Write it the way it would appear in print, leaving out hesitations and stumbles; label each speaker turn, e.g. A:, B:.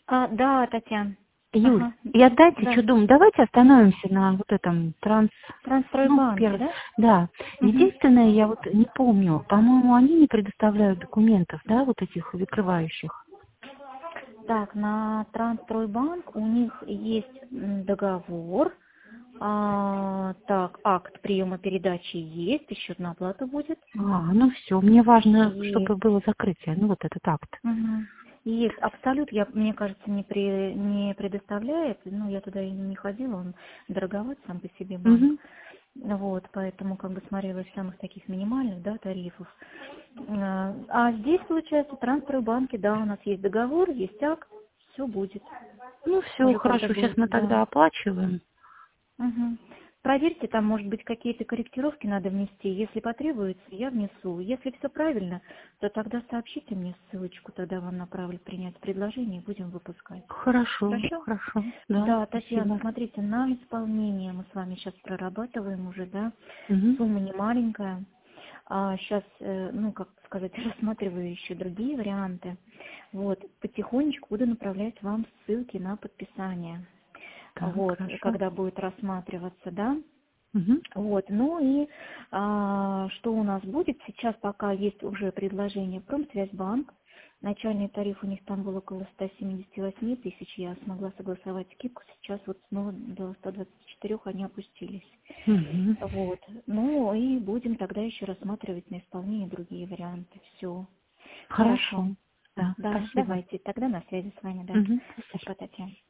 A: Да, Татьяна.
B: Юль,
A: Ага.
B: и отдайте,
A: Да.
B: что думаю, давайте остановимся на вот этом
A: Трансстройбанке, да?
B: да.
A: Угу.
B: Единственное, я вот не помню, по-моему, они не предоставляют документов, да, вот этих выкрывающих.
A: Так, на Трансстройбанк у них есть договор. Так, акт приема передачи есть, и счет на оплату будет.
B: Ну все, мне важно,
A: Есть.
B: чтобы было закрытие, ну вот этот акт.
A: Мгм. Есть. Абсолют, мне кажется, не предоставляет. Ну, я туда и не ходила, он дороговат сам по себе банк.
B: Угу.
A: Вот, поэтому как бы смотрела из самых таких минимальных, да, тарифов. А здесь, получается, Трансстройбанке, да, у нас есть договор, есть акт, все будет.
B: Ну все,
A: Уже когда
B: хорошо, сейчас
A: будет,
B: мы
A: да.
B: тогда оплачиваем.
A: Мгм. Проверьте, там, может быть, какие-то корректировки надо внести. Если потребуется, я внесу. Если все правильно, то тогда сообщите мне ссылочку, тогда вам направлю принять предложение и будем выпускать.
B: Хорошо,
A: Хорошо?
B: хорошо, да,
A: Да, Татьяна,
B: спасибо.
A: смотрите, на исполнение мы с вами сейчас прорабатываем уже, да.
B: Угу.
A: Сумма не маленькая. Сейчас, ну, как сказать, рассматриваю еще другие варианты. Вот, потихонечку буду направлять вам ссылки на подписание.
B: Так,
A: Вот,
B: хорошо.
A: когда будет рассматриваться, да.
B: Угу.
A: Вот, ну и что у нас будет? Сейчас пока есть уже предложение Промсвязьбанк. Начальный тариф у них там был около 178 тысяч, я смогла согласовать скидку, сейчас вот снова до 124 они опустились.
B: Угу.
A: Вот, ну и будем тогда еще рассматривать на исполнение другие варианты. Все, хорошо.
B: Хорошо, да,
A: Да,
B: спасибо.
A: давайте, тогда на связи с вами, да.
B: Угу. Спасибо.
A: Спасибо, Татьяна.